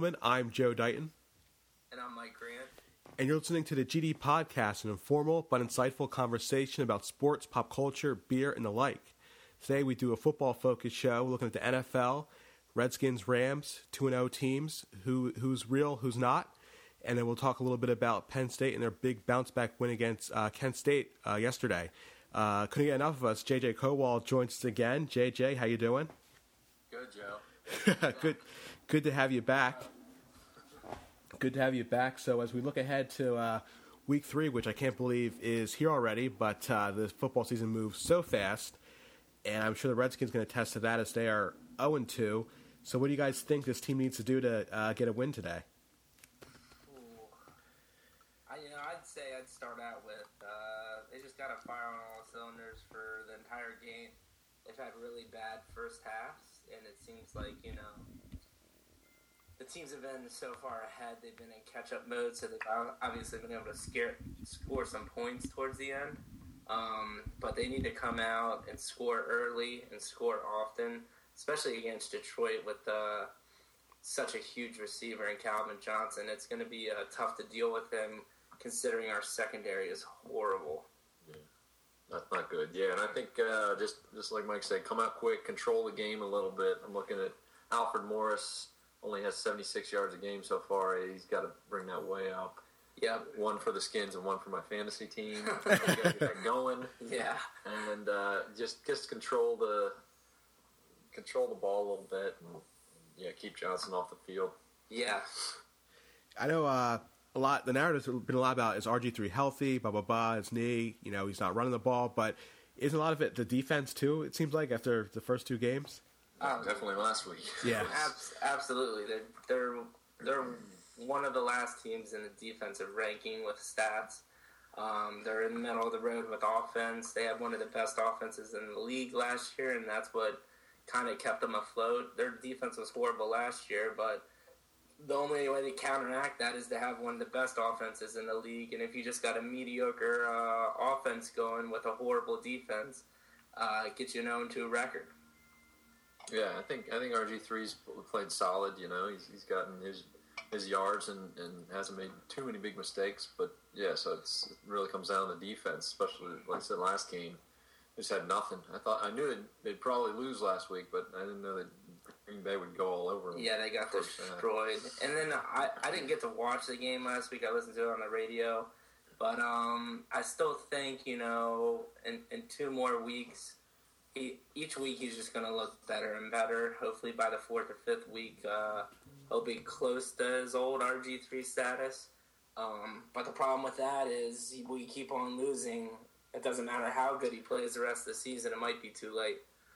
gentlemen. I'm Joe Dighton. And I'm Mike Grant. And you're listening to the GD Podcast, an informal but insightful conversation about sports, pop culture, beer, and the like. Today we do a football-focused show looking at the NFL, Redskins, Rams, 2-0 teams, who's real, who's not. And then we'll talk a little bit about Penn State and their big bounce-back win against Kent State yesterday. Couldn't get enough of us. JJ Kowal joins us again. JJ, how you doing? Good, Joe. Good to have you back. Good to have you back. So as we look ahead to Week 3, which I can't believe is here already, but the football season moves so fast, and I'm sure the Redskins going to attest to that as they are 0-2. So what do you guys think this team needs to do to get a win today? I'd say I'd start out with they just got to fire on all cylinders for the entire game. They've had really bad first halves, and it seems like, the teams have been so far ahead. They've been in catch-up mode, so they've obviously been able to score some points towards the end. But they need to come out and score early and score often, especially against Detroit with such a huge receiver in Calvin Johnson. It's going to be tough to deal with him, considering our secondary is horrible. Yeah, that's not good. Yeah, and I think just like Mike said, come out quick, control the game a little bit. I'm looking at Alfred Morris, only has 76 yards a game so far. He's got to bring that way up. Yeah, one for the Skins and one for my fantasy team. We got to get that going. Yeah, and just control the ball a little bit, and keep Johnson off the field. Yeah, I know a lot. The narrative's been a lot about is RG3 healthy? Blah blah blah. His knee. He's not running the ball, but isn't a lot of it the defense too? It seems like after the first two games. Definitely last week. Yeah, absolutely. They're one of the last teams in the defensive ranking with stats. They're in the middle of the road with offense. They had one of the best offenses in the league last year, and that's what kind of kept them afloat. Their defense was horrible last year, but the only way to counteract that is to have one of the best offenses in the league. And if you just got a mediocre offense going with a horrible defense, it gets you 0-2 record. Yeah, I think RG3's played solid. He's gotten his yards and hasn't made too many big mistakes. But yeah, so it really comes down to the defense, especially like I said last game. Just had nothing. I knew they'd probably lose last week, but I didn't know that Green Bay would go all over them. Yeah, they got destroyed. And then I didn't get to watch the game last week. I listened to it on the radio. But I still think, in 2 more weeks, each week he's just going to look better and better. Hopefully by the 4th or 5th week, he'll be close to his old RG3 status. But the problem with that is we keep on losing. It doesn't matter how good he plays the rest of the season. It might be too late.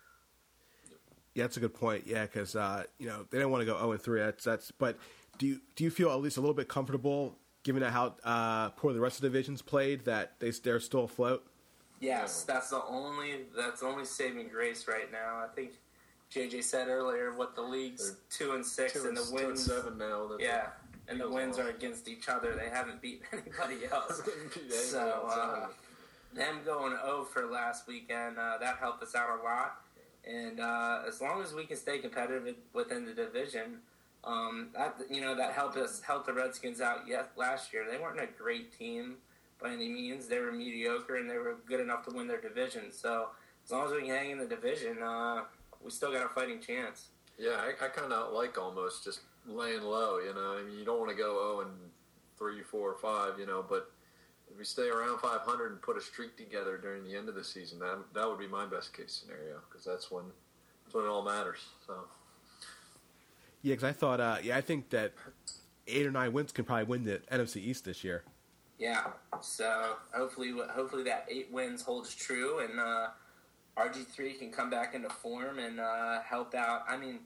Yeah, that's a good point. Yeah, because they don't want to go 0-3. But do you feel at least a little bit comfortable, given how poor the rest of the divisions played, that they're still afloat? Yes, that's the only saving grace right now. I think JJ said earlier what the league's 2-6 and the wins 2-7 now. Yeah, and the wins are against each other. They haven't beaten anybody else. So them going 0 for last weekend, that helped us out a lot. And as long as we can stay competitive within the division, that helped the Redskins out last year. They weren't a great team by any means. They were mediocre, and they were good enough to win their division. So as long as we can hang in the division, we still got a fighting chance. Yeah, I kind of like almost just laying low, you don't want to go 0-3, 4, 5, but if we stay around 500 and put a streak together during the end of the season, that would be my best case scenario, because that's when it all matters. So. Yeah, because I thought, I think that 8 or 9 wins can probably win the NFC East this year. Yeah, so hopefully that 8 wins holds true, and RG3 can come back into form and help out. I mean,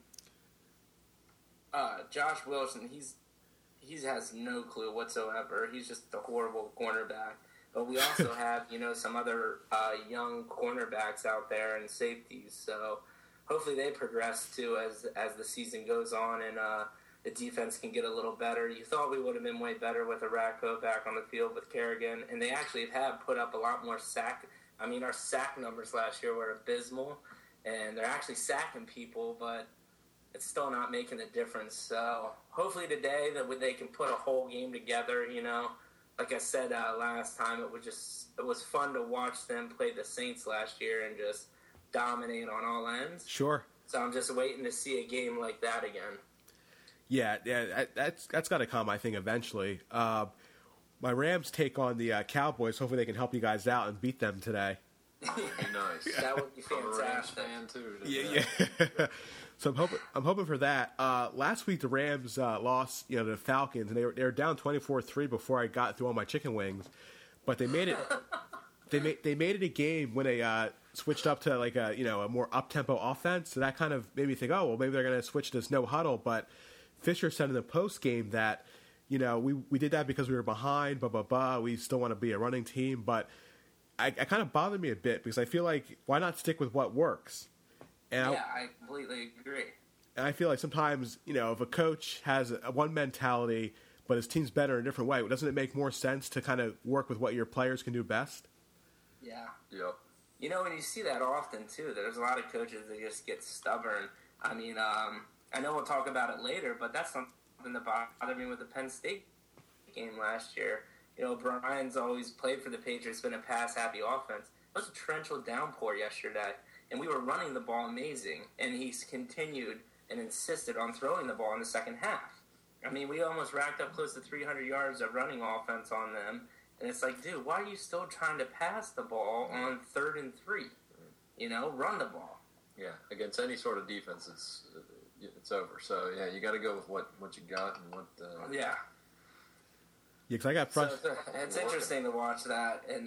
Josh Wilson, he has no clue whatsoever. He's just a horrible cornerback. But we also have, some other young cornerbacks out there and safeties. So hopefully they progress too as the season goes on, and the defense can get a little better. You thought we would have been way better with Arakpo back on the field with Kerrigan, and they actually have put up a lot more sack. I mean, our sack numbers last year were abysmal, and they're actually sacking people, but it's still not making a difference. So hopefully today that they can put a whole game together. Like I said last time, it was fun to watch them play the Saints last year and just dominate on all ends. Sure. So I'm just waiting to see a game like that again. Yeah, that's got to come, I think, eventually. My Rams take on the Cowboys. Hopefully they can help you guys out and beat them today. Nice. That would be fantastic. I'm a Rams fan too. Yeah. So I'm hoping for that. Last week the Rams lost, to the Falcons, and they were down 24-3 before I got through all my chicken wings, but they made it. They made it a game when they switched up to like a more up tempo offense. So that kind of made me think, oh well, maybe they're going to switch to this no huddle. But Fisher said in the post game that we did that because we were behind, we still want to be a running team, but I kind of bothered me a bit because I feel like why not stick with what works? And I completely agree. And I feel like sometimes, if a coach has one mentality, but his team's better in a different way, doesn't it make more sense to kind of work with what your players can do best? Yeah. Yep. And you see that often, too. There's a lot of coaches that just get stubborn. I mean, I know we'll talk about it later, but that's something that bothered me with the Penn State game last year. Brian's always played for the Patriots, been a pass-happy offense. It was a torrential downpour yesterday, and we were running the ball amazing, and he's continued and insisted on throwing the ball in the second half. I mean, we almost racked up close to 300 yards of running offense on them, and it's like, dude, why are you still trying to pass the ball on 3rd and 3? Run the ball. Yeah, against any sort of defense, it's over. So, yeah, you got to go with what you got and what... Yeah. Yeah, because I got front. So it's interesting to watch that, and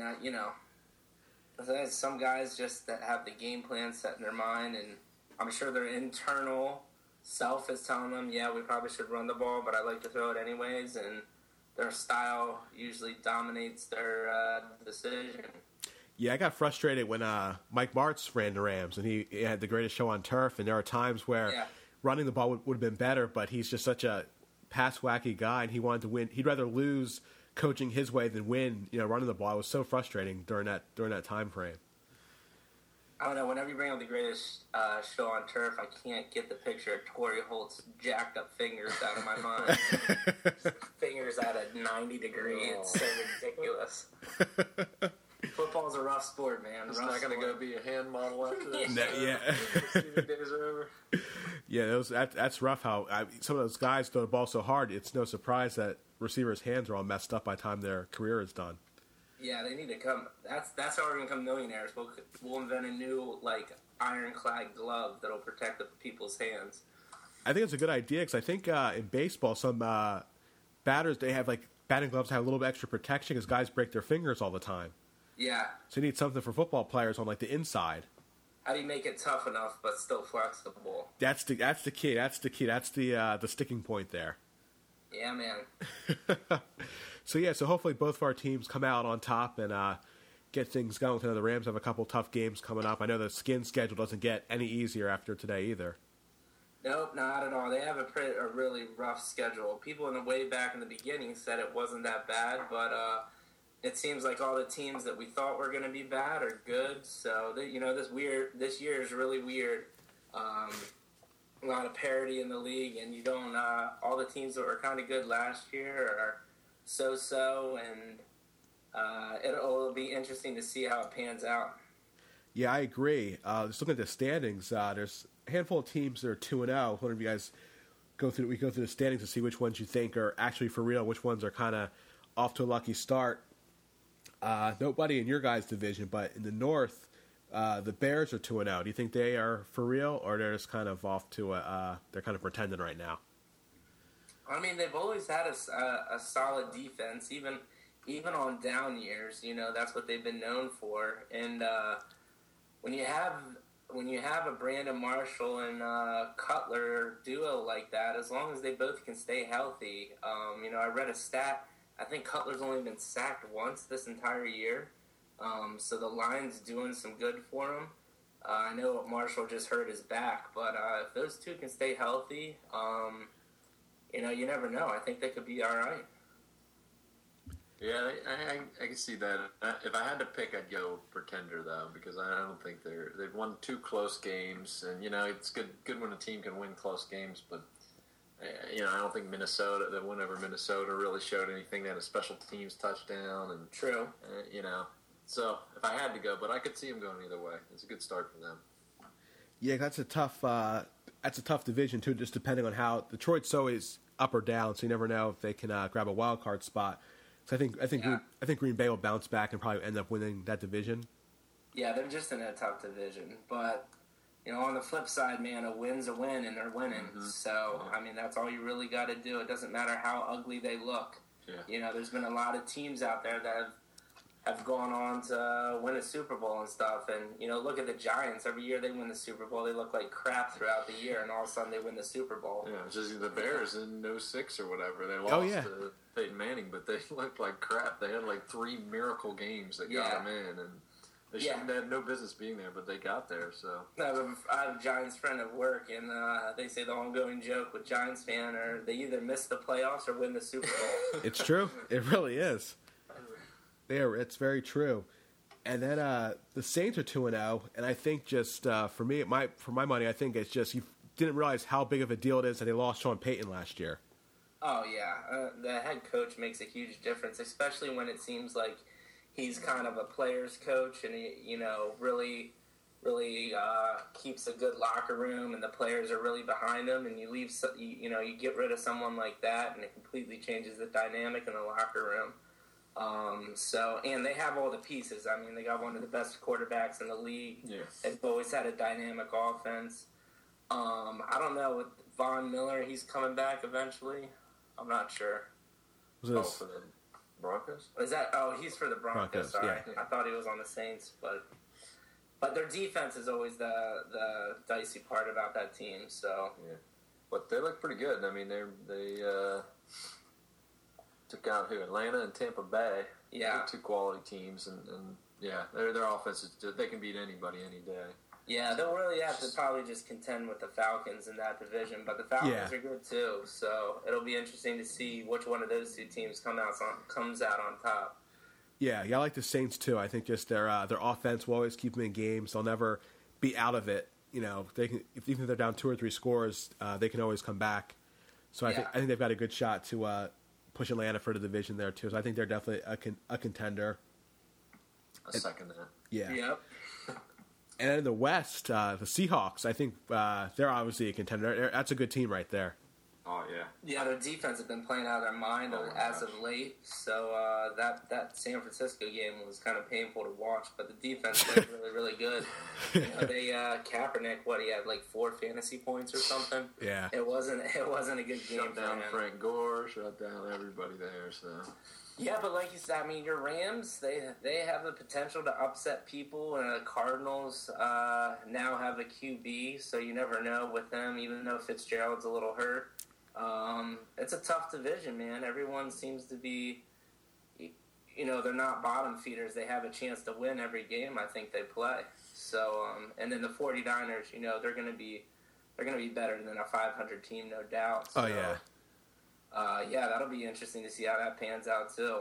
there's some guys just that have the game plan set in their mind, and I'm sure their internal self is telling them, yeah, we probably should run the ball, but I like to throw it anyways, and their style usually dominates their decision. Yeah, I got frustrated when Mike Martz ran the Rams, and he had the greatest show on turf, and there are times where running the ball would have been better, but he's just such a pass-wacky guy, and he wanted to win. He'd rather lose coaching his way than win, running the ball. It was so frustrating during that time frame. I don't know. Whenever you bring up the greatest show on turf, I can't get the picture of Torrey Holt's jacked up fingers out of my mind. Fingers at a 90 degree. It's so ridiculous. Football's a rough sport, man. It's not going to go be a hand model after this. Yeah. Receiving days are over. Yeah, that's rough. How some of those guys throw the ball so hard. It's no surprise that receivers' hands are all messed up by the time their career is done. Yeah, they need to come. That's how we're gonna become millionaires. We'll invent a new ironclad glove that'll protect the people's hands. I think it's a good idea because I think in baseball some batters they have batting gloves that have a little bit extra protection because guys break their fingers all the time. Yeah. So you need something for football players on the inside. How do you make it tough enough but still flexible? That's the key. That's the sticking point there. Yeah, man. So hopefully both of our teams come out on top and get things going. I know the Rams have a couple tough games coming up. I know the Skins schedule doesn't get any easier after today either. Nope, not at all. They have a really rough schedule. People way back in the beginning said it wasn't that bad, but it seems like all the teams that we thought were going to be bad are good. So this year is really weird. A lot of parity in the league, and you don't. All the teams that were kind of good last year are so, and it'll be interesting to see how it pans out. Yeah, I agree. Just looking at the standings, there's a handful of teams that are 2-0. One of you guys go through the standings to see which ones you think are actually for real, which ones are kind of off to a lucky start. Nobody in your guys' division, but in the North, the Bears are 2-0. Do you think they are for real, or they're just kind of off to they're kind of pretending right now? I mean, they've always had a solid defense, even on down years. That's what they've been known for. And when you have a Brandon Marshall and Cutler duo like that, as long as they both can stay healthy, I read a stat. I think Cutler's only been sacked once this entire year. So the line's doing some good for him. I know Marshall just hurt his back, but if those two can stay healthy, you never know. I think they could be all right. Yeah, I can see that. If I had to pick, I'd go Pretender though, because I don't think they've won 2 close games, and it's good when a team can win close games, but I don't think the win over Minnesota really showed anything. They had a special teams touchdown, and True. So if I had to go, but I could see them going either way. It's a good start for them. Yeah, that's a tough division too. Just depending on how Detroit's always up or down, so you never know if they can grab a wild card spot. So I think Green Bay will bounce back and probably end up winning that division. Yeah, they're just in a tough division, but on the flip side, man, a win's a win, and they're winning. Mm-hmm. So I mean, that's all you really got to do. It doesn't matter how ugly they look. Yeah. There's been a lot of teams out there that have gone on to win a Super Bowl and stuff. And, look at the Giants. Every year they win the Super Bowl. They look like crap throughout the year, and all of a sudden they win the Super Bowl. Yeah, just the Bears in 06 or whatever. They lost to Peyton Manning, but they looked like crap. They had like 3 miracle games that got them in, and they had no business being there, but they got there. So I have a Giants friend at work, and they say the ongoing joke with Giants fan are they either miss the playoffs or win the Super Bowl. It's true. It really is. It's very true. And then the Saints are 2-0, and I think just for my money, I think it's just you didn't realize how big of a deal it is that they lost Sean Payton last year. Oh yeah, the head coach makes a huge difference, especially when it seems like he's kind of a player's coach, and he really keeps a good locker room, and the players are really behind him. And you get rid of someone like that, and it completely changes the dynamic in the locker room. And they have all the pieces. I mean, they got one of the best quarterbacks in the league. Yeah. They've always had a dynamic offense. I don't know with Von Miller, he's coming back eventually. I'm not sure. For the Broncos? He's for the Broncos. Sorry, yeah. I thought he was on the Saints, but their defense is always the dicey part about that team. So yeah, but they look pretty good. I mean, they took out Atlanta and Tampa Bay. Yeah, 2 quality teams, and their offense they can beat anybody any day. Yeah, they'll really have to probably just contend with the Falcons in that division, but the Falcons are good too. So it'll be interesting to see which one of those 2 teams comes out on top. Yeah, I like the Saints too. I think just their offense will always keep them in games. They'll never be out of it. They can even if they're down 2 or 3 scores, they can always come back. So I think they've got a good shot to push Atlanta for the division there too. So I think they're definitely a contender. I second that. Yeah. Yep. And then in the West, the Seahawks, I think they're obviously a contender. That's a good team right there. Oh, yeah. Yeah, their defense has been playing out of their mind as of late. So that San Francisco game was kind of painful to watch, but the defense played really, really good. Kaepernick, he had like 4 fantasy points or something. Yeah. It wasn't a good game. Shut down Frank Gore, shut down everybody there, so... Yeah, but like you said, I mean, your Rams, they have the potential to upset people, and the Cardinals now have a QB, so you never know with them, even though Fitzgerald's a little hurt. It's a tough division, man. Everyone seems to be, they're not bottom feeders. They have a chance to win every game I think they play. So, and then the 49ers, they're going to be better than a 500 team, no doubt. So, oh, yeah. That'll be interesting to see how that pans out too.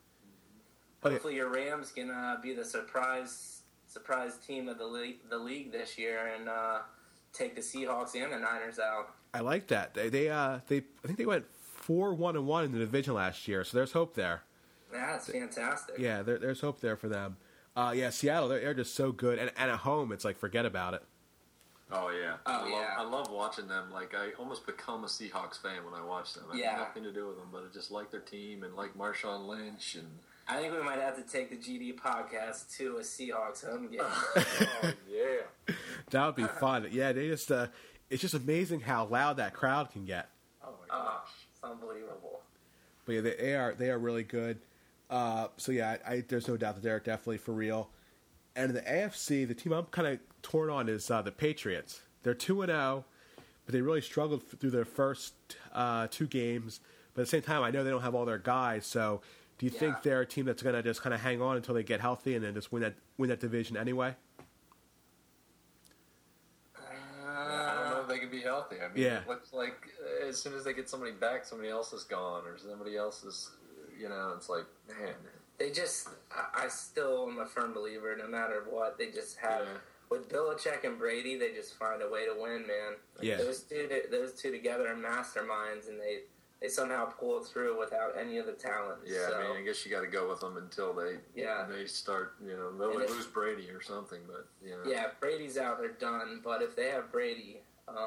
Hopefully, your Rams can be the surprise team of the league this year and take the Seahawks and the Niners out. I like that. They I think they went 4-1-1 in the division last year, so there's hope there. Yeah, it's fantastic. Yeah, there's hope there for them. Seattle, they're just so good, and at home, it's like forget about it. Oh, yeah. I love watching them. Like, I almost become a Seahawks fan when I watch them. I have nothing to do with them, but I just like their team and like Marshawn Lynch. And I think we might have to take the GD podcast to a Seahawks home game. Oh, yeah. That would be fun. Yeah, they just it's just amazing how loud that crowd can get. Oh, my gosh. It's unbelievable. But yeah, they are really good. There's no doubt that they're definitely for real. And in the AFC, the team I'm kind of torn on is the Patriots. They're 2-0, but they really struggled through their first 2 games. But at the same time, I know they don't have all their guys. So, do you think they're a team that's going to just kind of hang on until they get healthy and then just win that division anyway? I don't know if they can be healthy. I mean, it looks like as soon as they get somebody back, somebody else is gone, or somebody else is, It's like, man. They just, I still am a firm believer, no matter what, they just have, with Belichick and Brady, they just find a way to win, man. Yeah. Those two together are masterminds, and they somehow pull it through without any of the talent. Yeah, so, I mean, I guess you got to go with them until they start, they'll lose Brady or something, but, Yeah, if Brady's out, they're done, but if they have Brady,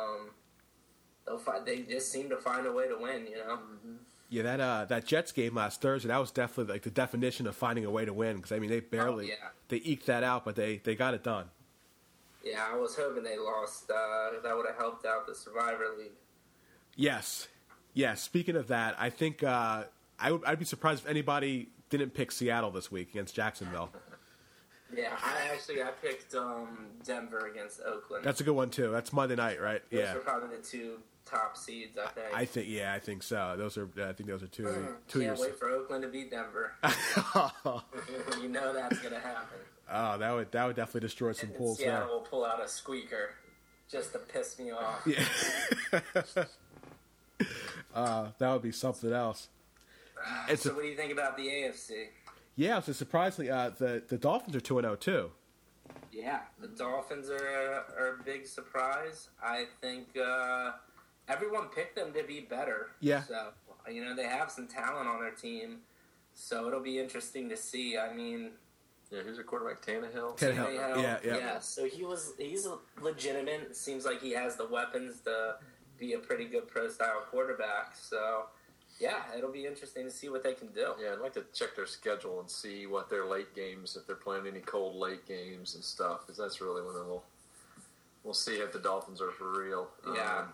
they just seem to find a way to win, Mm-hmm. Yeah, that Jets game last Thursday, that was definitely like the definition of finding a way to win. Because I mean, they barely they eked that out, but they got it done. Yeah, I was hoping they lost. That would have helped out the Survivor League. Yes. Speaking of that, I think I'd be surprised if anybody didn't pick Seattle this week against Jacksonville. Yeah, I picked Denver against Oakland. That's a good one too. That's Monday night, right? Those are probably the two top seeds, I think. I think so. I think those are two. Can't wait for Oakland to beat Denver. You know that's gonna happen. Oh, that would definitely destroy some pools. Seattle will pull out a squeaker just to piss me off. Yeah. That would be something else. So what do you think about the AFC? Yeah, so surprisingly, the Dolphins are 2-0 too. Yeah, the Dolphins are a big surprise. I think everyone picked them to be better. Yeah. So, they have some talent on their team. So it'll be interesting to see. I mean... Yeah, who's a quarterback? Tannehill? Yeah. So he's legitimate. It seems like he has the weapons to be a pretty good pro-style quarterback. So... yeah, it'll be interesting to see what they can do. Yeah, I'd like to check their schedule and see what their late games, if they're playing any cold late games and stuff, because that's really when we'll see if the Dolphins are for real. Yeah.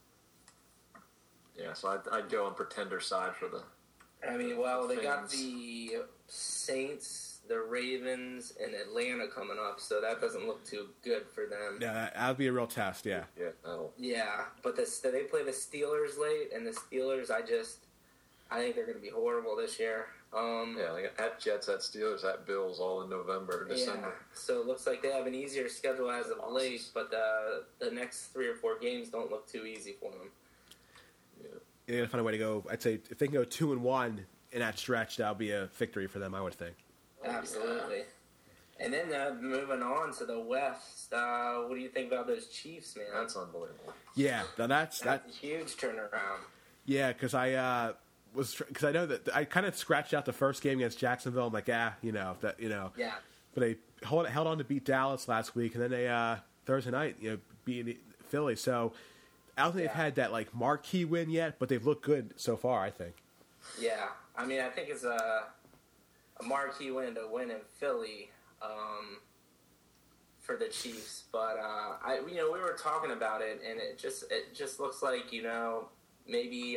So I'd go on pretender side for the. I mean, well, they got the Saints, the Ravens, and Atlanta coming up, so that doesn't look too good for them. Yeah, that'll be a real test. Yeah. Yeah, but they play the Steelers late, and the Steelers, I think they're going to be horrible this year. They got at Jets, at Steelers, at Bills, all in November, December. Yeah, so it looks like they have an easier schedule as of late, but the next 3 or 4 games don't look too easy for them. Yeah. They got to find a way to go. I'd say if they can go 2-1 in that stretch, that'll be a victory for them, I would think. Absolutely. And then moving on to the West, what do you think about those Chiefs, man? That's unbelievable. Yeah, now that's a huge turnaround. Yeah, because I know that I kind of scratched out the first game against Jacksonville. I'm like, Yeah. But they held on to beat Dallas last week, and then they Thursday night, beat Philly. So I don't think they've had that marquee win yet, but they've looked good so far, I think. Yeah, I mean, I think it's a marquee win to win in Philly for the Chiefs. But we were talking about it, and it just looks like maybe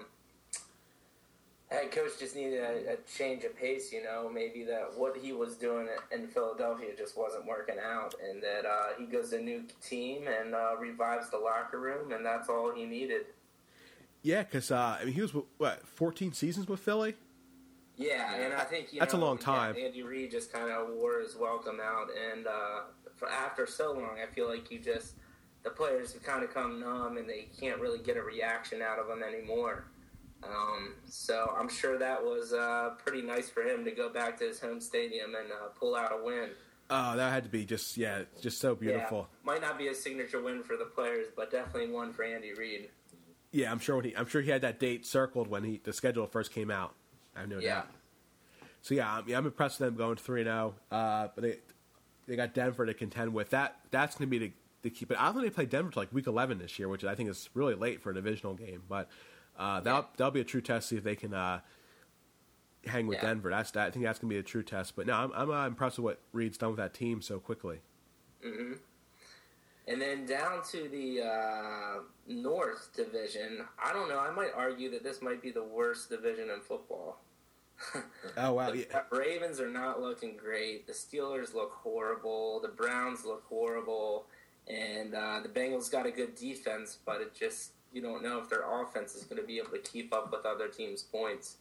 head coach just needed a change of pace. Maybe that what he was doing in Philadelphia just wasn't working out, and that he goes to a new team and revives the locker room, and that's all he needed. Yeah, because he was 14 seasons with Philly. Yeah, and I think that's a long time. Andy Reid just kind of wore his welcome out, and after so long, I feel like the players have kind of come numb, and they can't really get a reaction out of them anymore. So I'm sure that was pretty nice for him to go back to his home stadium and pull out a win. Oh, that had to be just so beautiful. Yeah. Might not be a signature win for the players, but definitely one for Andy Reid. Yeah, I'm sure he had that date circled when the schedule first came out. I have no doubt. So I'm impressed with them going 3-0. But they got Denver to contend with. That's going to be the key. But I don't think they play Denver till week 11 this year, which I think is really late for a divisional game. But that'll be a true test. See if they can hang with Denver. I think that's going to be a true test. But no, I'm impressed with what Reid's done with that team so quickly. Mm-hmm. And then down to the North Division, I don't know. I might argue that this might be the worst division in football. Oh, wow. The Ravens are not looking great. The Steelers look horrible. The Browns look horrible. And the Bengals got a good defense, but you don't know if their offense is going to be able to keep up with other teams' points.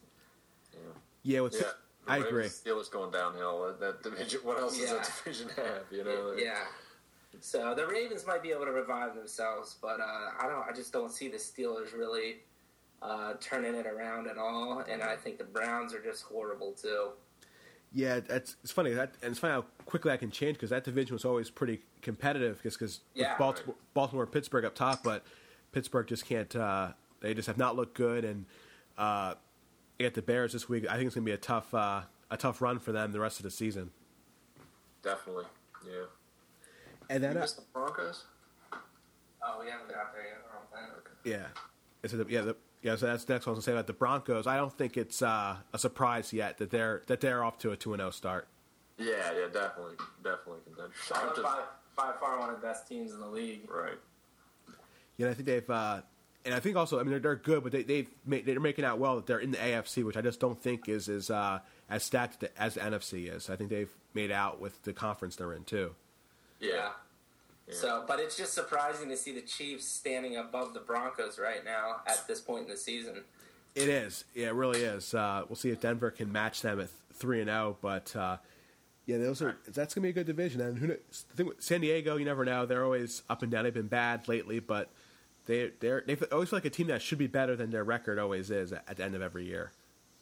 I agree. Steelers going downhill. That division. What else does that division have? Yeah. So the Ravens might be able to revive themselves, but I just don't see the Steelers really turning it around at all. And I think the Browns are just horrible too. Yeah, it's funny and it's funny how quickly that can change because that division was always pretty competitive because Baltimore, Pittsburgh up top, but Pittsburgh just can't. They just have not looked good, and they get the Bears this week. I think it's going to be a tough run for them the rest of the season. Definitely, yeah. And then you missed the Broncos. Oh, we haven't got there yet. I don't think. Yeah. So that's the next one I was going to say about the Broncos. I don't think it's a surprise yet that they're off to a 2-0 start. Yeah, definitely contender. By far one of the best teams in the league. Right. Yeah, I think they've, and I think also, I mean, they're good, but they're making out well that they're in the AFC, which I just don't think is as stacked as the NFC is. I think they've made out with the conference they're in too. Yeah. So, but it's just surprising to see the Chiefs standing above the Broncos right now at this point in the season. It is. Yeah, it really is. We'll see if Denver can match them at 3-0, but that's going to be a good division. And who knows, the thing with San Diego, you never know. They're always up and down. They've been bad lately, but they always feel like a team that should be better than their record always is at the end of every year.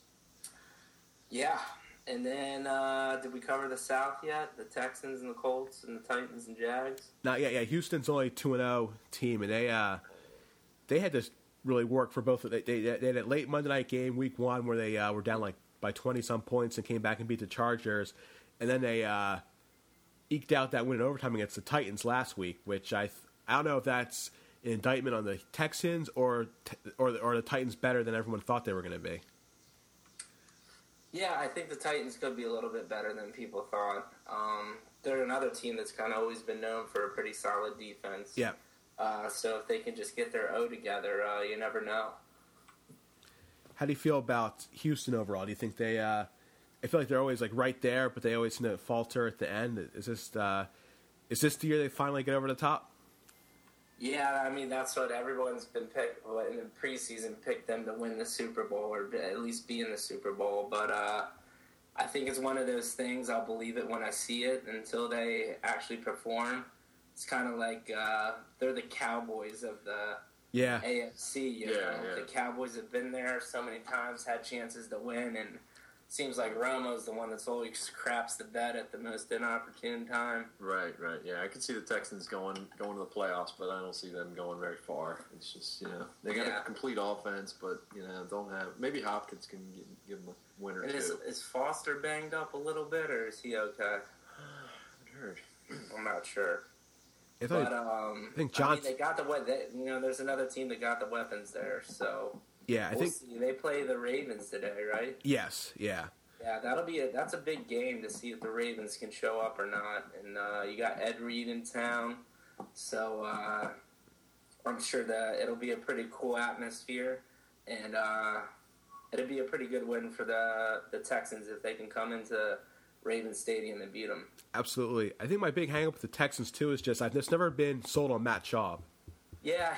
Yeah. And then, did we cover the South yet? The Texans and the Colts and the Titans and Jags? Not yet. Yeah, Houston's only 2-0 team, and they had to really work for both. They had a late Monday night game, Week 1, where they were down by 20-some points and came back and beat the Chargers, and then they eked out that win in overtime against the Titans last week, which I don't know if that's an indictment on the Texans or the Titans better than everyone thought they were going to be. Yeah, I think the Titans could be a little bit better than people thought. They're another team that's kind of always been known for a pretty solid defense. Yeah. So if they can just get their O together, you never know. How do you feel about Houston overall? Do you think they? I feel like they're always right there, but they always seem to falter at the end. Is this the year they finally get over the top? Yeah, I mean, that's what everyone's been picked in the preseason, picked them to win the Super Bowl or at least be in the Super Bowl. But I think it's one of those things, I'll believe it when I see it until they actually perform. It's kind of like they're the Cowboys of the AFC. You know? The Cowboys have been there so many times, had chances to win, and seems like Romo's the one that's always craps the bed at the most inopportune time. Right. Yeah, I can see the Texans going to the playoffs, but I don't see them going very far. It's just, they got a complete offense, but, don't have... Maybe Hopkins can give them a win or two. Is Foster banged up a little bit, or is he okay? I haven't heard. I'm not sure. I think Johnson... they got there's another team that got the weapons there, so... Yeah, we'll see. They play the Ravens today, right? Yes, yeah. Yeah, that's a big game to see if the Ravens can show up or not. And you got Ed Reed in town, so I'm sure that it'll be a pretty cool atmosphere, and it'll be a pretty good win for the Texans if they can come into Ravens Stadium and beat them. Absolutely. I think my big hang-up with the Texans, too, is just I've just never been sold on Matt Schaub. Yeah.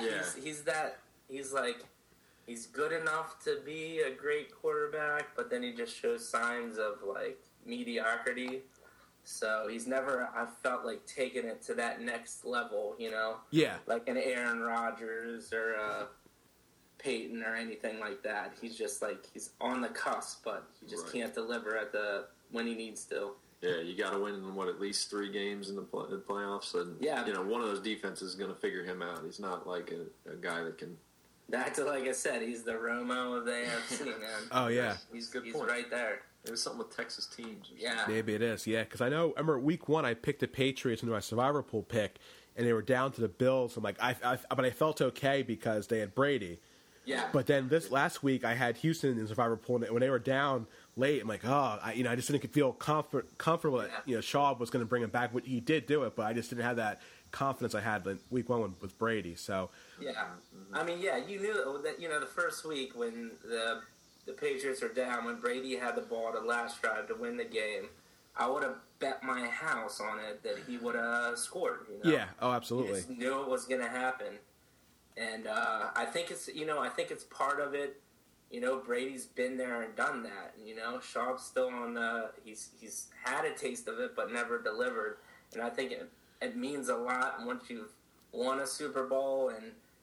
He's good enough to be a great quarterback, but then he just shows signs of, mediocrity. So he's never, I felt like, taking it to that next level, Yeah. Like an Aaron Rodgers or a Peyton or anything like that. He's just, he's on the cusp, but he just can't deliver when he needs to. Yeah, you got to win in, at least 3 games in the playoffs. And, one of those defenses is going to figure him out. He's not like a guy that can... That's like I said, he's the Romo of the AFC, man. Oh, yeah. He's right there. It was something with Texas teams. Yeah. Maybe it is, yeah. Because I remember Week 1, I picked the Patriots into my survivor pool pick, and they were down to the Bills. I'm like, but I felt okay because they had Brady. Yeah. But then this last week, I had Houston in survivor pool, and when they were down late, I'm like, I just didn't feel comfortable that Schaub was going to bring him back. He did do it, but I just didn't have that confidence I had in Week 1 with Brady. So yeah, I mean, you knew that the first week when the Patriots were down, when Brady had the ball the last drive to win the game, I would have bet my house on it that he would have scored. Yeah, oh, absolutely. You just knew it was going to happen, and I think it's part of it. Brady's been there and done that. Schaub's still on he's had a taste of it but never delivered, and I think it means a lot once you've won a Super Bowl and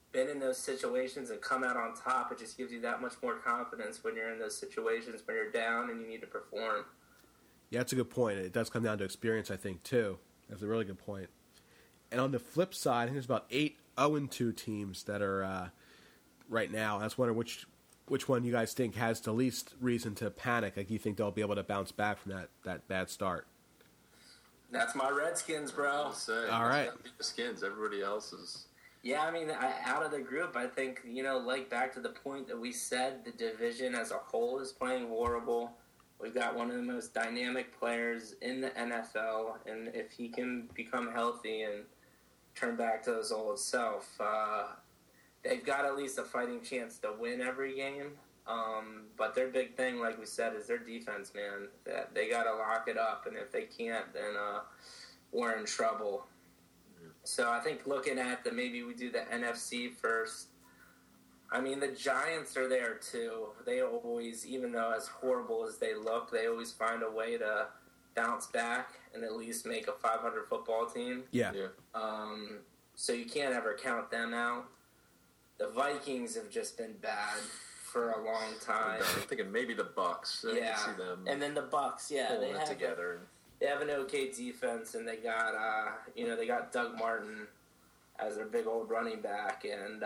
been in those situations and come out on top, it just gives you that much more confidence when you're in those situations when you're down and you need to perform. Yeah, that's a good point. It does come down to experience, I think, too. That's a really good point. And on the flip side, I think there's about 8 0-2 teams that are right now. I was wondering which one you guys think has the least reason to panic. Like, you think they'll be able to bounce back from that bad start? That's my Redskins, bro. All right. The Skins. Everybody else is... Yeah, I mean, out of the group, I think, like back to the point that we said, the division as a whole is playing horrible. We've got one of the most dynamic players in the NFL, and if he can become healthy and turn back to his old self, they've got at least a fighting chance to win every game. But their big thing, like we said, is their defense, man. That they got to lock it up, and if they can't, then we're in trouble. So I think looking at maybe we do the NFC first. I mean, the Giants are there too. They always, even though as horrible as they look, they always find a way to bounce back and at least make a 500 football team. Yeah. So you can't ever count them out. The Vikings have just been bad for a long time. I'm thinking maybe the Bucks. I can see them and then the Bucks, pulling it together. They have an okay defense, and they got they got Doug Martin as their big old running back, and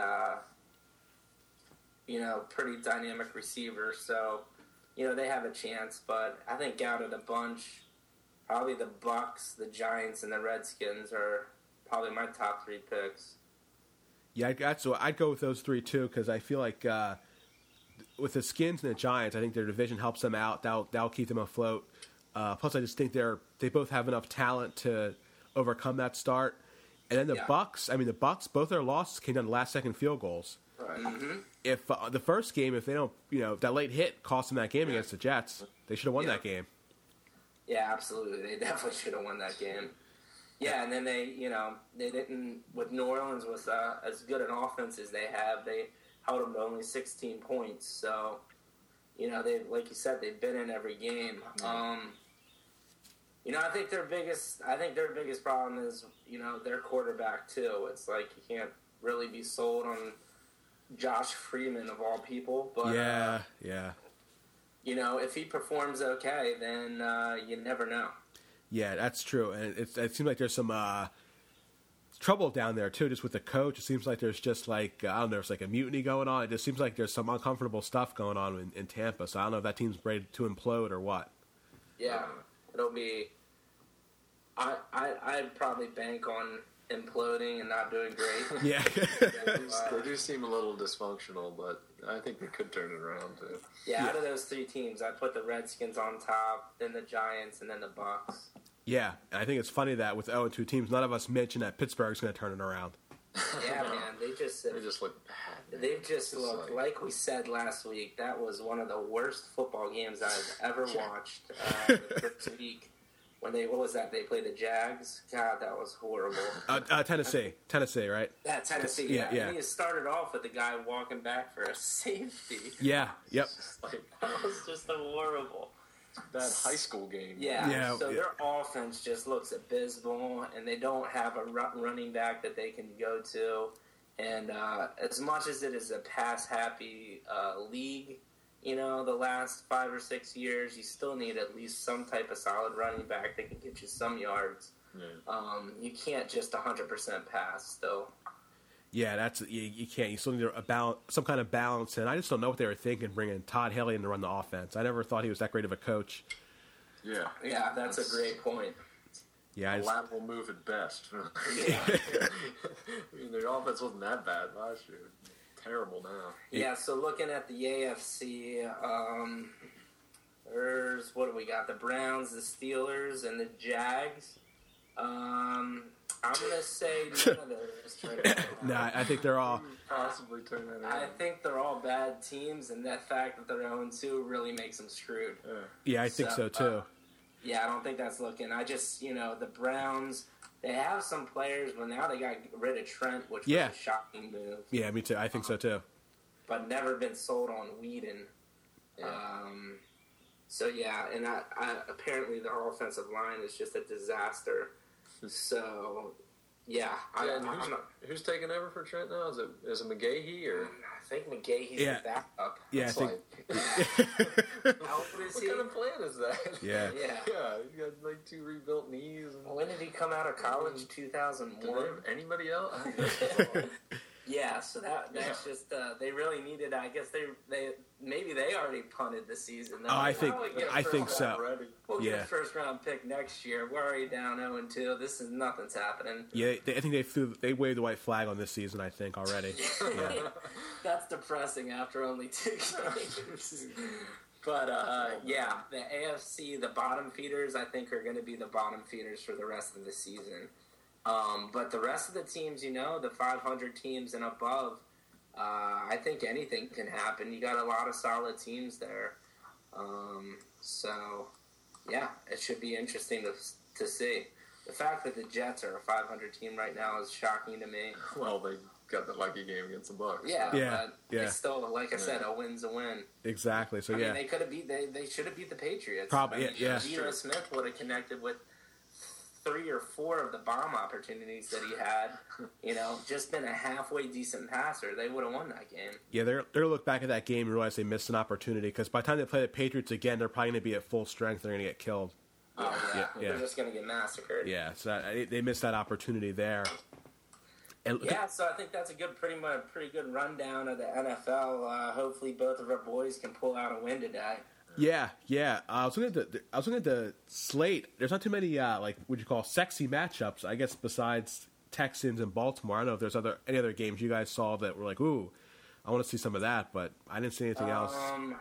pretty dynamic receiver. So they have a chance. But I think out of the bunch, probably the Bucks, the Giants, and the Redskins are probably my top 3 picks. Yeah, I'd go with those 3 too, because I feel like with the Skins and the Giants, I think their division helps them out. That'll keep them afloat. Plus, I just think they both have enough talent to overcome that start. And then the Bucks, the Bucks, both their losses came down to last-second field goals. Right. Mm-hmm. If the first game, if they don't, that late hit cost them that game against the Jets, they should have won that game. Yeah, absolutely. They definitely should have won that game. Yeah, and then they didn't, with New Orleans with as good an offense as they have, they held them to only 16 points. So, they, like you said, they've been in every game. I think their biggest problem is, their quarterback too. It's like you can't really be sold on Josh Freeman of all people, but yeah. If he performs okay, then you never know. Yeah, that's true, and it seems like there's some trouble down there too, just with the coach. It seems like there's just there's like a mutiny going on. It just seems like there's some uncomfortable stuff going on in Tampa. So I don't know if that team's ready to implode or what. Yeah, it'll be. I'd probably bank on imploding and not doing great. Yeah. They do seem a little dysfunctional, but I think they could turn it around too. Yeah, out of those 3 teams, I put the Redskins on top, then the Giants, and then the Bucks. Yeah, and I think it's funny that with 0-2 teams, none of us mentioned that Pittsburgh's going to turn it around. Yeah, man, they just look bad. They've just looked like we said last week. That was one of the worst football games I've ever watched. The first week when they They played the Jags. God, that was horrible. Tennessee, right? Yeah, Tennessee. Yeah. And he started off with the guy walking back for a safety. Yeah. Yep. That was just horrible. That high school game. Yeah. So their offense just looks abysmal, and they don't have a running back that they can go to. And as much as it is a pass-happy league, the last 5 or 6 years, you still need at least some type of solid running back that can get you some yards. Yeah. You can't just 100% pass still. Yeah, you can't. You still need some kind of balance, and I just don't know what they were thinking bringing Todd Haley in to run the offense. I never thought he was that great of a coach. Yeah. Yeah, that's a great point. Yeah, a lateral move at best. Yeah. Their offense wasn't that bad last year. Terrible now. Yeah, so looking at the AFC, there's, what do we got? The Browns, the Steelers, and the Jags. I'm going to say none of those turn it around. Nah, I think they're all... Possibly turn that around. I think they're all bad teams, and that fact that they're 0-2 really makes them screwed. Yeah, I think so too. Yeah, I don't think that's looking. I just, the Browns... They have some players, but now they got rid of Trent, which was a shocking move. Yeah, me too. I think so too. But never been sold on Whedon. Yeah. And apparently their offensive line is just a disaster. So, Yeah, And who's taking over for Trent now? Is it McGahee or? I think McGahee's the backup. Yeah, I think. How old is he? What kind of plan is that? Yeah. Yeah. Yeah, he's got like 2 rebuilt knees. And When did he come out of college? 2001. do they have anybody else? Yeah, so that's just they really needed. I guess they maybe they already punted the season. I think so. We'll get a first round pick next year. We're already down 0-2. Nothing's happening. Yeah, I think they waved the white flag on this season. I think already. Yeah. That's depressing after only 2 games. But yeah, the AFC, the bottom feeders, I think are going to be the bottom feeders for the rest of the season. But the rest of the teams, the 500 teams and above, I think anything can happen. You got a lot of solid teams there. So, yeah, it should be interesting to see. The fact that the Jets are a 500 team right now is shocking to me. Well, they got the lucky game against the Bucs. Yeah, but they still, like I said, a win's a win. Exactly. So, I mean, they could have they should have beat the Patriots. Probably, yeah. Geno Smith would have connected with 3 or 4 of the bomb opportunities that he had, just been a halfway decent passer, they would have won that game. Yeah, they're going to look back at that game and realize they missed an opportunity because by the time they play the Patriots again, they're probably going to be at full strength. They're going to get killed. Oh, yeah. They're just going to get massacred. Yeah, so they missed that opportunity there. And so I think that's a pretty good rundown of the NFL. Hopefully both of our boys can pull out a win today. Yeah. I was looking at the slate. There's not too many what you call sexy matchups. I guess besides Texans and Baltimore. I don't know if there's any other games you guys saw that were like, ooh, I want to see some of that, but I didn't see anything else.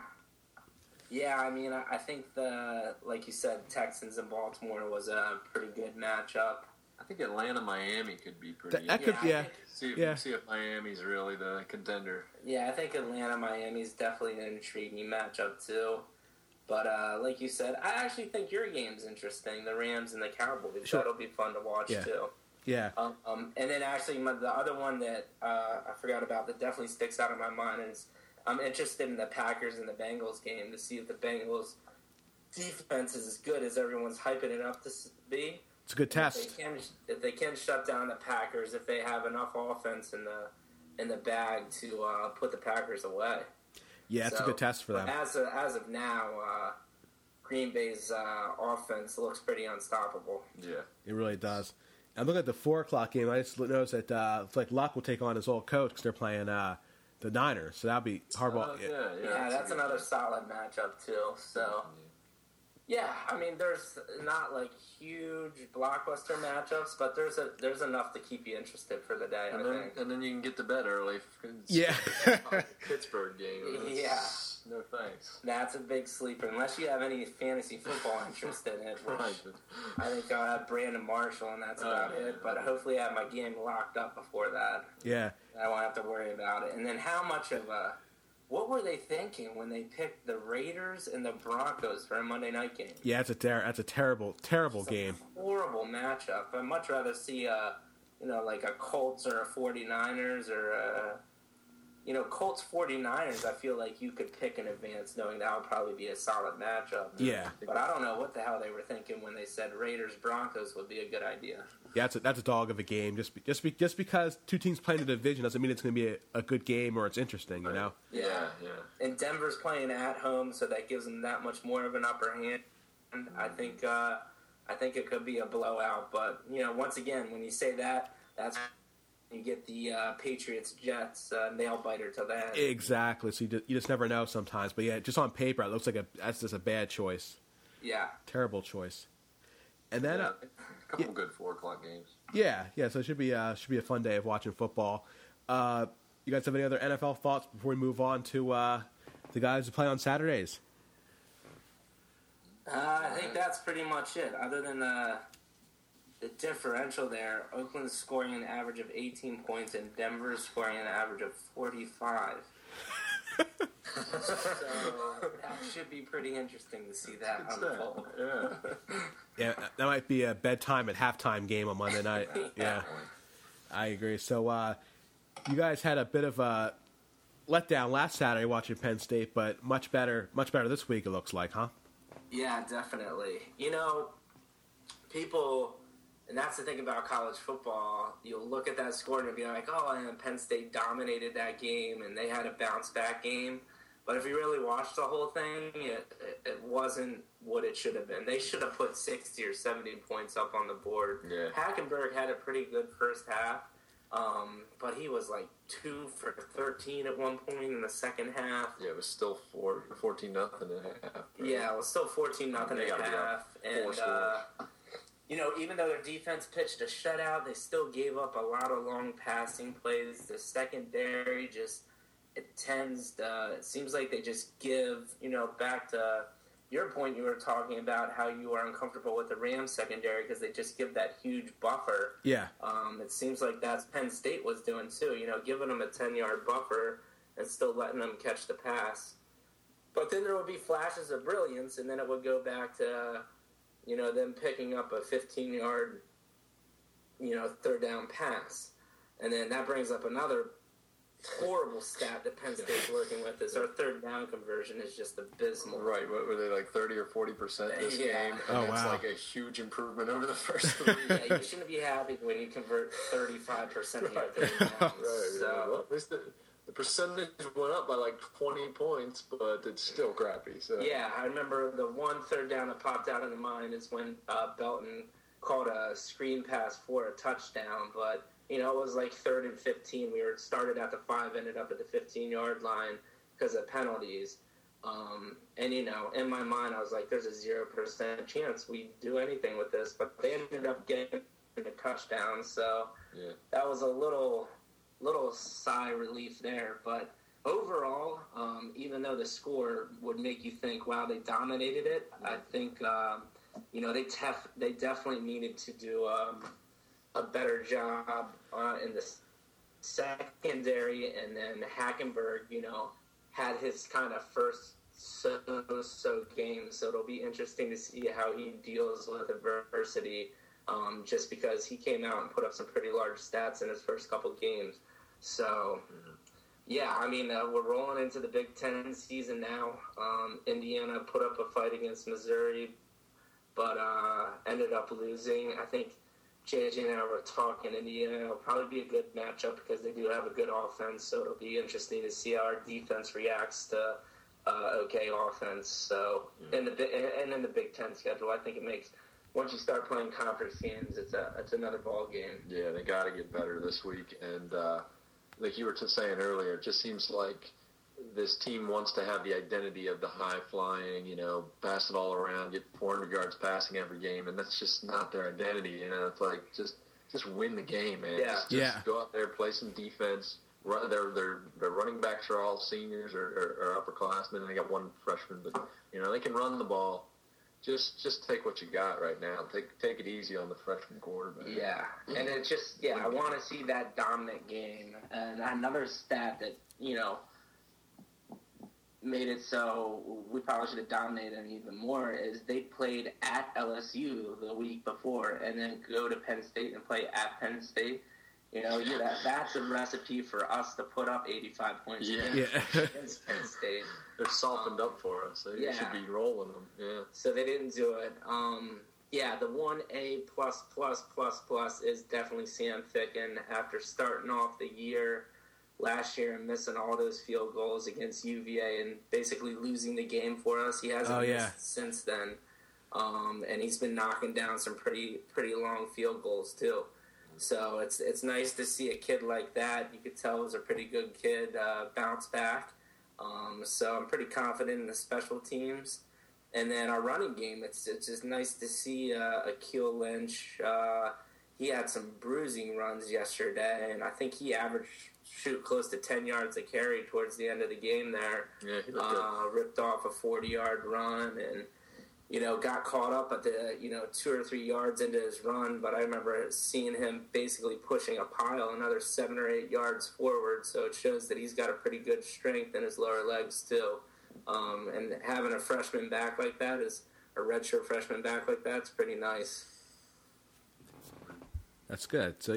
Yeah, I mean, I think like you said, Texans and Baltimore was a pretty good matchup. I think Atlanta-Miami could be pretty That could, See if Miami's really the contender. Yeah, I think Atlanta-Miami is definitely an intriguing matchup, too. But like you said, I actually think your game's interesting, the Rams and the Cowboys. Sure. That'll be fun to watch, too. Yeah. And then actually the other one that I forgot about that definitely sticks out in my mind is I'm interested in the Packers and the Bengals game to see if the Bengals defense is as good as everyone's hyping it up to be. It's a good test. If they can shut down the Packers, if they have enough offense in the bag to put the Packers away. Yeah, it's a good test for them. As of now, Green Bay's offense looks pretty unstoppable. Yeah, it really does. I'm looking at the 4:00 game. I just noticed that it's like Luck will take on his old coach because they're playing the Niners, so that'll be Harbaugh. Yeah, that's another solid matchup too. So. Yeah, I mean, there's not like huge blockbuster matchups, but there's enough to keep you interested for the day. I think. And then you can get to bed early. Yeah, Pittsburgh game. Yeah, no thanks. That's a big sleeper. Unless you have any fantasy football interest in it, which I think I'll have Brandon Marshall, and that's about it. But hopefully, I have my game locked up before that. Yeah, I won't have to worry about it. And then, how much of a what were they thinking when they picked the Raiders and the Broncos for a Monday night game? Yeah, that's a terrible game. Horrible matchup. I'd much rather see like a Colts or a 49ers or Colts 49ers. I feel like you could pick in advance knowing that would probably be a solid matchup. Yeah. But I don't know what the hell they were thinking when they said Raiders Broncos would be a good idea. Yeah, that's a dog of a game. Just because two teams play in the division doesn't mean it's going to be a good game or it's interesting, you know? Yeah. And Denver's playing at home, so that gives them that much more of an upper hand. I think it could be a blowout. But, once again, when you say that, that's you get the Patriots-Jets nail-biter to the end. Exactly. So you just never know sometimes. But, yeah, just on paper, it looks like that's just a bad choice. Yeah. Terrible choice. And then a couple good 4:00 games. Yeah. So it should be a fun day of watching football. You guys have any other NFL thoughts before we move on to the guys who play on Saturdays? I think that's pretty much it. Other than the differential there, Oakland's scoring an average of 18 points and Denver's scoring an average of 45. So that should be pretty interesting to see that unfold. Yeah, that might be a bedtime and halftime game on Monday night. Yeah, I agree. So you guys had a bit of a letdown last Saturday watching Penn State, but much better this week it looks like, huh? Yeah, definitely. People And that's the thing about college football. You'll look at that score and you'll be like, oh, and Penn State dominated that game and they had a bounce-back game. But if you really watched the whole thing, it wasn't what it should have been. They should have put 60 or 70 points up on the board. Yeah. Hackenberg had a pretty good first half, but he was like 2 for 13 at one point in the second half. Yeah, it was still 14-0 at half. Right? Yeah, it was still 14-0 at half. And, even though their defense pitched a shutout, they still gave up a lot of long passing plays. The secondary it seems like they just give, back to your point you were talking about how you are uncomfortable with the Rams secondary because they just give that huge buffer. Yeah. It seems like that's Penn State was doing too, giving them a 10-yard buffer and still letting them catch the pass. But then there would be flashes of brilliance, and then it would go back to, them picking up a 15-yard, third down pass. And then that brings up another horrible stat that Penn State's working with is our third down conversion is just abysmal. Right, what were they, like 30 or 40% this game? And that's like a huge improvement over the first 3. Yeah, you shouldn't be happy when you convert 35% of your third downs. Right, so. Well, at least the percentage went up by like 20 points, but it's still crappy. So. Yeah, I remember the one third down that popped out in the mind is when Belton called a screen pass for a touchdown, but it was like 3rd and 15. We were started at the 5, ended up at the 15-yard line because of penalties. And in my mind, I was like, "There's a 0% chance we do anything with this." But they ended up getting a touchdown, so that was a little sigh relief there. But overall, even though the score would make you think, "Wow, they dominated it," I think they definitely needed to do a better job in the secondary, and then Hackenberg, had his kind of first so game, so it'll be interesting to see how he deals with adversity, just because he came out and put up some pretty large stats in his first couple games. So, we're rolling into the Big Ten season now. Indiana put up a fight against Missouri, but ended up losing. I think JJ and I were talking. Indiana will probably be a good matchup because they do have a good offense, so it'll be interesting to see how our defense reacts to okay offense. So, in the Big Ten schedule, I think it makes, once you start playing conference games, it's another ball game. Yeah, they got to get better this week, and like you were just saying earlier, it just seems like this team wants to have the identity of the high-flying, pass it all around, get 400 yards passing every game, and that's just not their identity. It's like, just win the game, man. Just go out there, play some defense. Their running backs are all seniors or upperclassmen, and they got one freshman, but, they can run the ball. Just take what you got right now. Take it easy on the freshman quarterback. Yeah, and it's just, I want to see that dominant game. And another stat that, made it so we probably should have dominated them even more is they played at LSU the week before and then go to Penn State and play at Penn State. That's a recipe for us to put up 85 points against Penn State. They're softened up for us. They should be rolling them. Yeah. So they didn't do it. The 1A++++ is definitely Sam Ficken after starting off the year last year and missing all those field goals against UVA and basically losing the game for us. He hasn't missed since then. And he's been knocking down some pretty long field goals too. So it's nice to see a kid like that. You could tell was a pretty good kid bounce back. So I'm pretty confident in the special teams. And then our running game, it's just nice to see Akil Lynch. He had some bruising runs yesterday, and I think he averaged close to 10 yards a carry towards the end of the game there. Yeah, he looked good. Ripped off a 40-yard run and, got caught up at the, 2 or 3 yards into his run. But I remember seeing him basically pushing a pile another 7 or 8 yards forward. So it shows that he's got a pretty good strength in his lower legs too. And having a freshman back like that a redshirt freshman back like that's pretty nice. That's good. So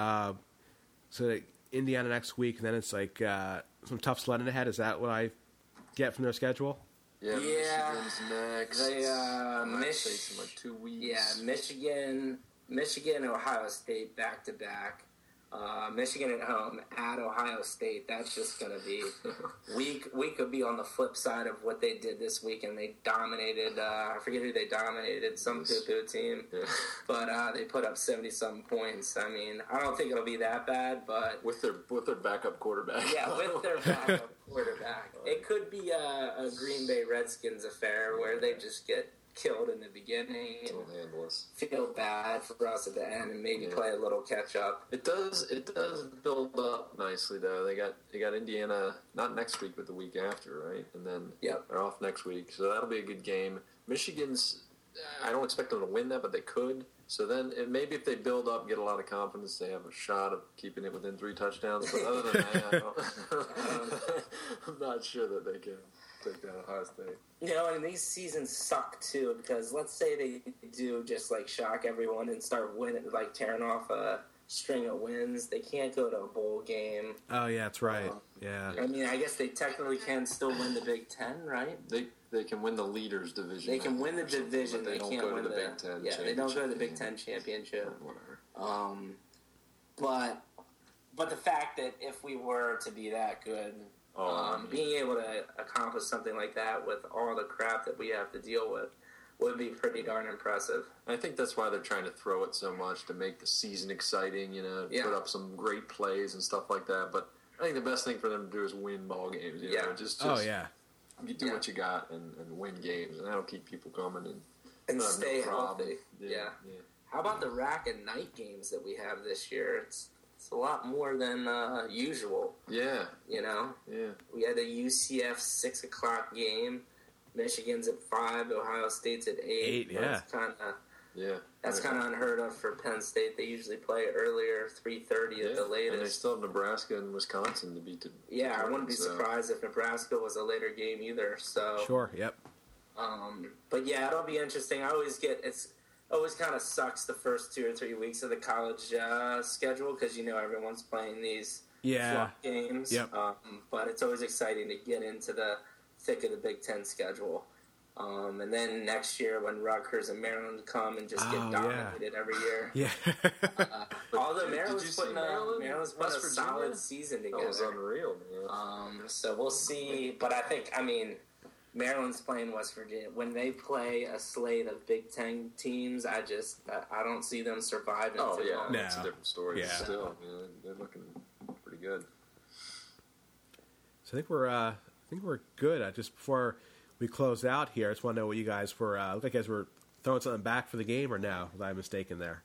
Indiana next week, and then it's like some tough sledding ahead. Is that what I get from their schedule? Yeah. Michigan's next. They in like 2 weeks. Yeah, Michigan, Michigan, Ohio State back to back. Michigan at home at Ohio State. That's just going to be we could be on the flip side of what they did this week, and they dominated. I forget who they dominated, some poo-poo team, but they put up 70-some points. I mean, I don't think it'll be that bad, but with their backup quarterback. Yeah, with their backup quarterback, it could be a Green Bay Redskins affair where they just get killed in the beginning and feel bad for us at the end and maybe play a little catch up. It does build up nicely though. They got Indiana not next week but the week after, right? And then they're off next week, so that'll be a good game. Michigan's, I don't expect them to win that, but they could. So then maybe if they build up, get a lot of confidence, they have a shot of keeping it within 3 touchdowns. But other than that, I'm not sure that they can take down Ohio State. You know, and these seasons suck too, because let's say they do just like shock everyone and start winning, like tearing off a string of wins. They can't go to a bowl game. Oh yeah, that's right. Yeah. I mean, I guess they technically can still win the Big Ten, right? They can win the leaders division. They can win the division. They can't go win to the Big Ten. Yeah, they don't go to the Big Ten championship. Whatever. But the fact that if we were to be that good. Being able to accomplish something like that with all the crap that we have to deal with would be pretty darn impressive. I think that's why they're trying to throw it so much, to make the season exciting, put up some great plays and stuff like that. But I think the best thing for them to do is win ball games. You know? Just you do what you got and win games, and that'll keep people coming and stay healthy. Yeah. How about the rack and night games that we have this year? It's a lot more than usual. Yeah. You know? Yeah. We had a UCF 6 o'clock game. Michigan's at 5. Ohio State's at 8. That's kind of unheard of for Penn State. They usually play earlier, 3:30 at the latest. And they still have Nebraska and Wisconsin to beat. I wouldn't be surprised if Nebraska was a later game either. So sure, yep. But yeah, it'll be interesting. It's always kind of sucks the first 2 or 3 weeks of the college schedule because everyone's playing these fluff games. Yep. But it's always exciting to get into the thick of the Big Ten schedule. And then next year when Rutgers and Maryland come and just get dominated every year. Yeah. Although Maryland's putting a solid season together. That was unreal, man. So we'll see. But I think, Maryland's playing West Virginia. When they play a slate of Big Ten teams, I don't see them surviving. Oh, too long. That's a different story. Yeah. Still, they're looking pretty good. So I think we're good. Just before we close out here, I just want to know what you guys were. Look like you guys were throwing something back for the game, or no? Was I mistaken there?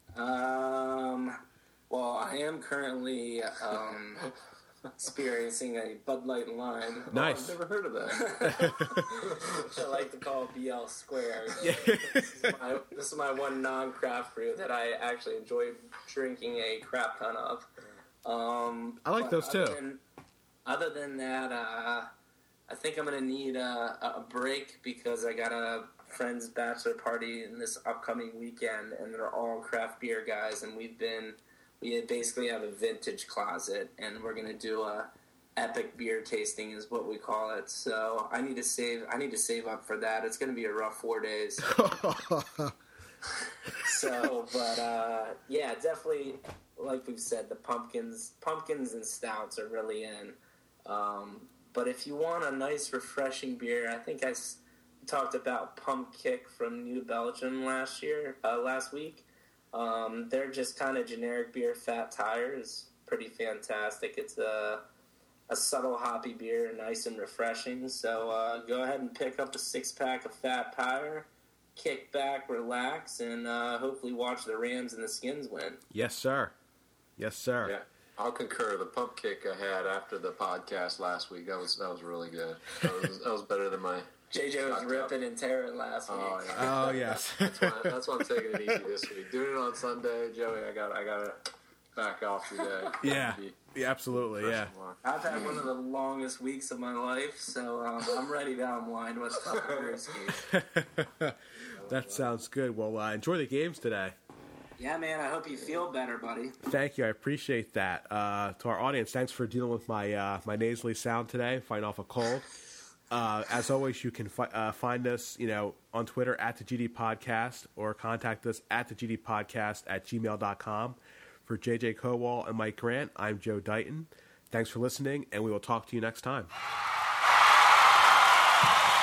Well, I am currently experiencing a Bud Light line. Nice. I've never heard of that. I like to call BL Square. This is my one non-craft brew that I actually enjoy drinking a crap ton of. I like those too. Other than that, I think I'm going to need a break because I got a friend's bachelor party in this upcoming weekend, and they're all craft beer guys, and we basically have a vintage closet, and we're going to do a epic beer tasting is what we call it. So I need to save up for that. It's going to be a rough 4 days. Definitely, like we've said, the pumpkins and stouts are really in. But if you want a nice, refreshing beer, I think I talked about Pump Kick from New Belgium last week. They're just kind of generic beer. Fat Tire is pretty fantastic. It's a subtle hoppy beer, nice and refreshing. So go ahead and pick up a 6-pack of Fat Tire, kick back, relax, and hopefully watch the Rams and the Skins win. Yes, sir. Yes, sir. Yeah. I'll concur. The pump kick I had after the podcast last week, that was really good. That was better than my... JJ was ripping and tearing last week. Oh, yes. That's why I'm taking it easy this week. Doing it on Sunday, Joey, I gotta back off today. Yeah, absolutely, yeah. I've had one of the longest weeks of my life, so I'm ready to unwind with a couple beers. That sounds good. Well, enjoy the games today. Yeah, man, I hope you feel better, buddy. Thank you. I appreciate that. To our audience, thanks for dealing with my nasally sound today, fighting off a cold. As always, you can find us, on Twitter at the GD Podcast, or contact us at the GD Podcast at gmail.com. For JJ Kowal and Mike Grant, I'm Joe Dighton. Thanks for listening, and we will talk to you next time.